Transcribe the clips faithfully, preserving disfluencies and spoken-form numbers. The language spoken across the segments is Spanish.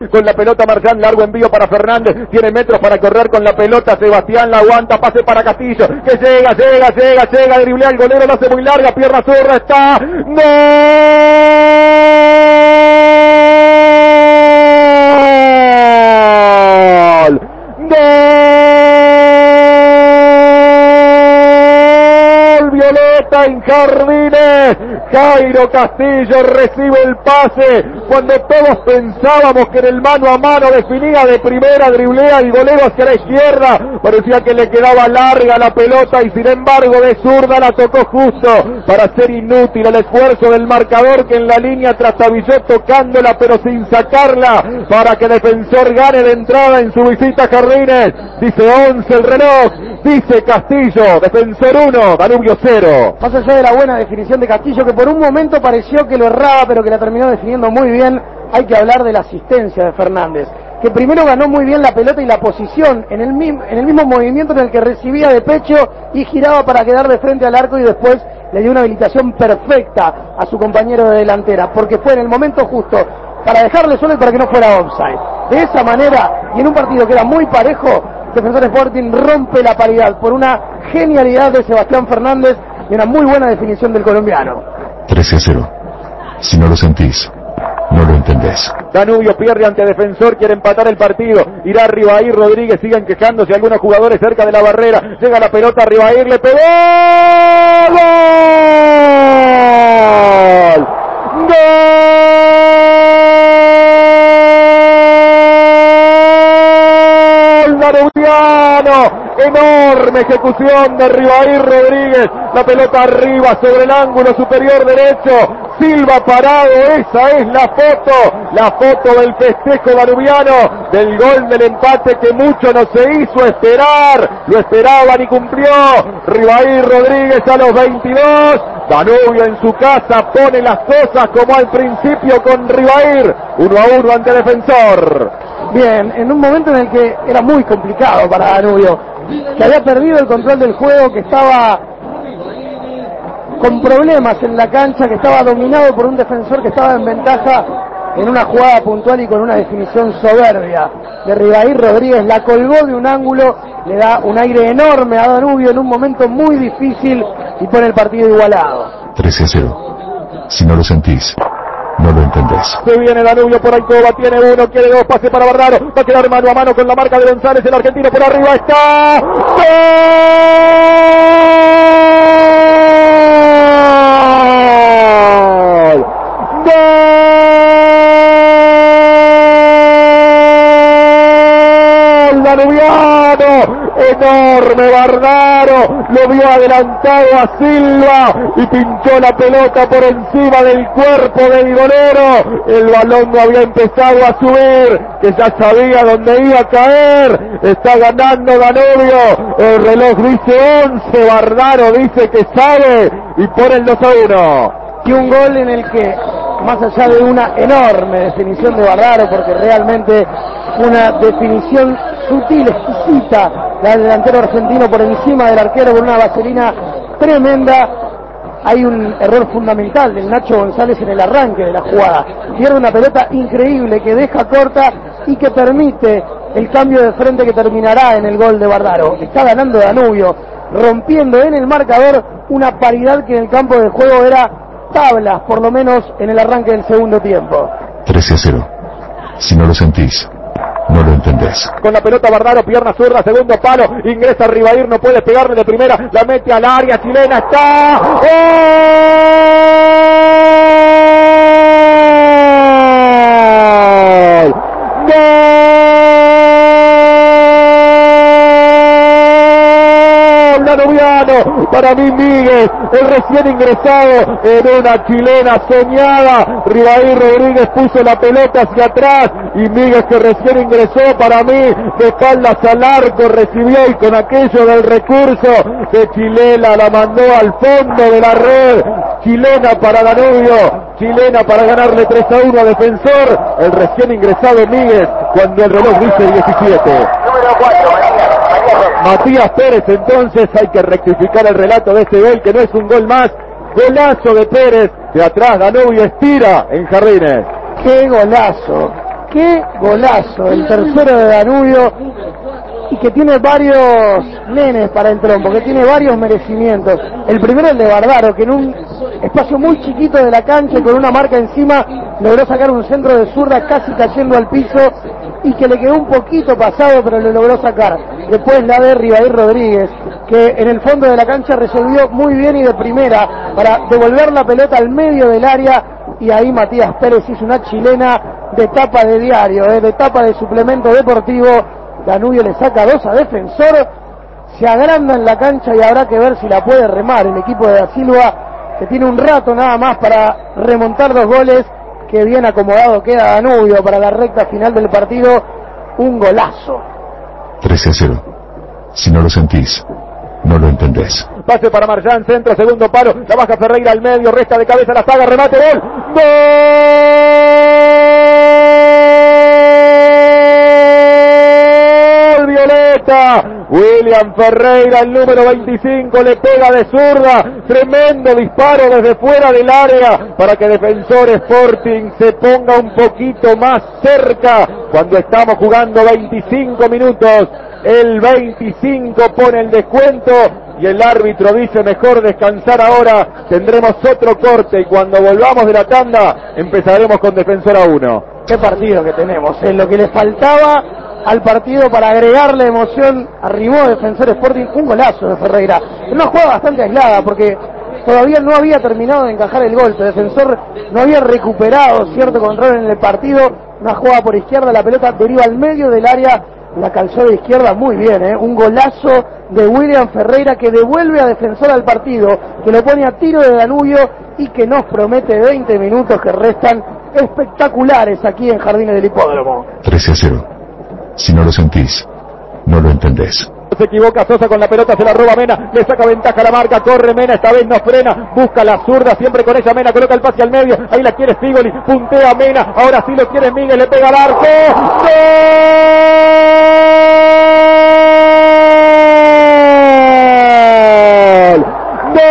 Con la pelota Marchán, largo envío para Fernández, tiene metros para correr con la pelota, Sebastián la aguanta, pase para Castillo, que llega, llega, llega, llega, driblea el golero, lo hace muy larga, pierna zurda, está, ¡gol! ¡Gol! Violeta en Jardines, Jairo Castillo recibe el pase cuando todos pensábamos que en el mano a mano definía de primera, driblea el golero hacia la izquierda, parecía que le quedaba larga la pelota y sin embargo de zurda la tocó justo para hacer inútil el esfuerzo del marcador que en la línea trastabilló tocándola pero sin sacarla para que Defensor gane de entrada en su visita a Jardines. Dice once el reloj, dice Castillo, Defensor uno, Danubio cero. Más allá de la buena definición de Castillo, que por un momento pareció que lo erraba pero que la terminó definiendo muy bien, hay que hablar de la asistencia de Fernández, que primero ganó muy bien la pelota y la posición en el, mismo, en el mismo movimiento en el que recibía de pecho y giraba para quedar de frente al arco, y después le dio una habilitación perfecta a su compañero de delantera, porque fue en el momento justo para dejarle solo y para que no fuera offside. De esa manera, y en un partido que era muy parejo, Defensor Sporting rompe la paridad por una genialidad de Sebastián Fernández y una muy buena definición del colombiano. trece a cero. Si no lo sentís, no lo entendés. Danubio pierde ante Defensor, quiere empatar el partido. Irá Ribair, Rodríguez, siguen quejándose algunos jugadores cerca de la barrera. Llega la pelota, Ribair le pegó. ¡Gol! ¡Gol! Danubiano. Enorme ejecución de Ribair Rodríguez. La pelota arriba sobre el ángulo superior derecho. Silva parado, esa es la foto, la foto del festejo danubiano, del gol del empate que mucho no se hizo esperar, lo esperaban y cumplió. Ribair Rodríguez a los veintidós, Danubio en su casa pone las cosas como al principio con Ribair, uno a uno ante Defensor. Bien, en un momento en el que era muy complicado para Danubio, que había perdido el control del juego, que estaba con problemas en la cancha, que estaba dominado por un Defensor que estaba en ventaja en una jugada puntual y con una definición soberbia de Ribair Rodríguez, la colgó de un ángulo, le da un aire enorme a Danubio en un momento muy difícil y pone el partido igualado. trece a cero. Si no lo sentís, no lo entendés. Se viene Danubio por Alcoba, tiene uno, quiere dos, pase para Bardaro, va a quedar mano a mano con la marca de González, el argentino por arriba está. ¡Gol! ¡Gol! Danubiano, enorme Bardaro, lo vio adelantado a Silva y pinchó la pelota por encima del cuerpo del golero. El balón no había empezado a subir, que ya sabía dónde iba a caer. Está ganando Danubio, el reloj dice once, Bardaro dice que sabe y pone el dos a uno. Y un gol en el que, más allá de una enorme definición de Bardaro, porque realmente una definición sutil, exquisita, la del delantero argentino por encima del arquero con una vaselina tremenda, hay un error fundamental del Nacho González en el arranque de la jugada. Pierde una pelota increíble que deja corta y que permite el cambio de frente que terminará en el gol de Bardaro. Está ganando Danubio, rompiendo en el marcador una paridad que en el campo de juego era tablas, por lo menos en el arranque del segundo tiempo. trece a cero. Si no lo sentís, no lo entendés. Con la pelota Bardaro, pierna zurda, segundo palo, ingresa Ribair, no puede pegarle de primera, la mete al área chilena, está. ¡Gol! ¡Gol! Danubiano, para mí Míguez, el recién ingresado en una chilena soñada. Ribair Rodríguez puso la pelota hacia atrás y Míguez, que recién ingresó, para mí de espaldas al arco, recibió y con aquello del recurso de chilena la mandó al fondo de la red. Chilena para Danubio, chilena para ganarle tres a uno a Defensor. El recién ingresado Míguez cuando el reloj dice diecisiete. Número cuatro, Matías Pérez, entonces hay que rectificar el relato de este gol, que no es un gol más. Golazo de Pérez, de atrás Danubio estira en Jardines. ¡Qué golazo! qué golazo, el tercero de Danubio, y que tiene varios nenes para el trompo, que tiene varios merecimientos. El primero el de Bardaro, que en un espacio muy chiquito de la cancha y con una marca encima logró sacar un centro de zurda casi cayendo al piso y que le quedó un poquito pasado, pero lo logró sacar. Después la de Ribair Rodríguez, que en el fondo de la cancha resolvió muy bien y de primera para devolver la pelota al medio del área, y ahí Matías Pérez hizo una chilena de tapa de diario, eh, de tapa de suplemento deportivo. Danubio le saca dos a Defensor, se agranda en la cancha y habrá que ver si la puede remar el equipo de Da Silva, que tiene un rato nada más para remontar dos goles. Que bien acomodado queda Danubio para la recta final del partido. Un golazo. trece a cero. Si no lo sentís, no lo entendés. Pase para Marchán, centro, segundo palo, la baja Ferreira al medio, resta de cabeza la saga, remate, gol. ¡Gol! Violeta. William Ferreira, el número veinticinco, le pega de zurda. Tremendo disparo desde fuera del área para que Defensor Sporting se ponga un poquito más cerca cuando estamos jugando veinticinco minutos. El veinticinco pone el descuento y el árbitro dice mejor descansar ahora. Tendremos otro corte y cuando volvamos de la tanda empezaremos con Defensor a uno. Qué partido que tenemos, es lo que le faltaba al partido para agregarle emoción. Arrimó Defensor Sporting, un golazo de Ferreira, una jugada bastante aislada porque todavía no había terminado de encajar el golpe. Defensor no había recuperado cierto control en el partido. Una jugada por izquierda, la pelota deriva al medio del área, la calzó de izquierda muy bien, ¿eh? Un golazo de William Ferreira que devuelve a Defensor al partido, que lo pone a tiro de Danubio y que nos promete veinte minutos que restan espectaculares aquí en Jardines del Hipódromo. trece a cero. Si no lo sentís, no lo entendés. Se equivoca Sosa con la pelota, se la roba Mena, le saca ventaja a la marca, corre Mena, esta vez no frena, busca la zurda, siempre con ella Mena, coloca el pase al medio, ahí la quiere Figoli, puntea Mena, ahora sí lo quiere Miguel, le pega al arco. ¡Gol! ¡Gol!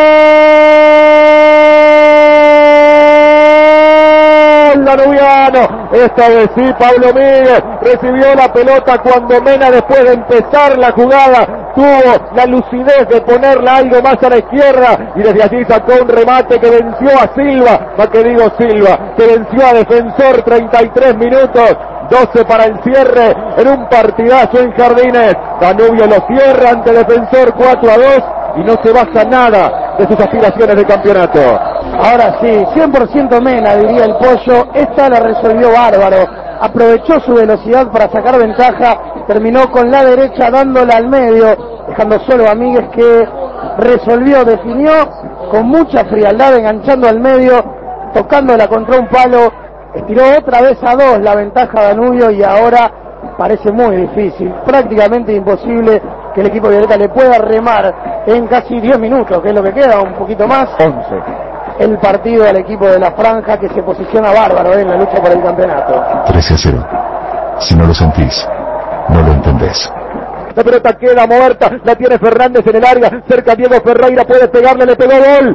Danubiano, esta vez sí Pablo Miguel recibió la pelota cuando Mena, después de empezar la jugada, tuvo la lucidez de ponerla algo más a la izquierda y desde allí sacó un remate que venció a Silva, más que digo Silva, que venció a Defensor. Treinta y tres minutos, doce para el cierre en un partidazo en Jardines. Danubio lo cierra ante Defensor cuatro a dos y no se basa nada de sus aspiraciones de campeonato. Ahora sí, cien por ciento Mena, diría el Pollo. Esta la resolvió bárbaro, aprovechó su velocidad para sacar ventaja, terminó con la derecha dándola al medio, dejando solo a Míguez, que resolvió, definió con mucha frialdad, enganchando al medio, tocándola contra un palo, estiró otra vez a dos la ventaja Danubio y ahora parece muy difícil, prácticamente imposible que el equipo violeta le pueda remar en casi diez minutos, que es lo que queda, un poquito más. once. El partido al equipo de la franja, que se posiciona bárbaro en la lucha por el campeonato. trece a cero. Si no lo sentís, no lo entendés. La pelota queda muerta, la tiene Fernández en el área, cerca Diego Ferreira, puede pegarle, le pegó, gol.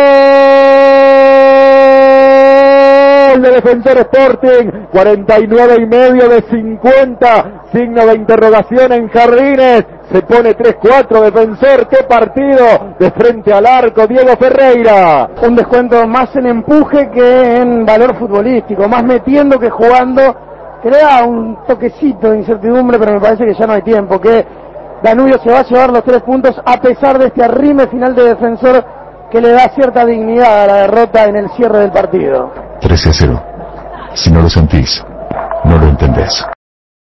Gol de Defensor Sporting, cuarenta y nueve y medio de cincuenta, signo de interrogación en Jardines. Se pone tres cuatro Defensor, qué partido, de frente al arco Diego Ferreira. Un descuento más en empuje que en valor futbolístico, más metiendo que jugando, que le da un toquecito de incertidumbre, pero me parece que ya no hay tiempo, que Danubio se va a llevar los tres puntos a pesar de este arrime final de Defensor que le da cierta dignidad a la derrota en el cierre del partido. trece a cero. Si no lo sentís, no lo entendés.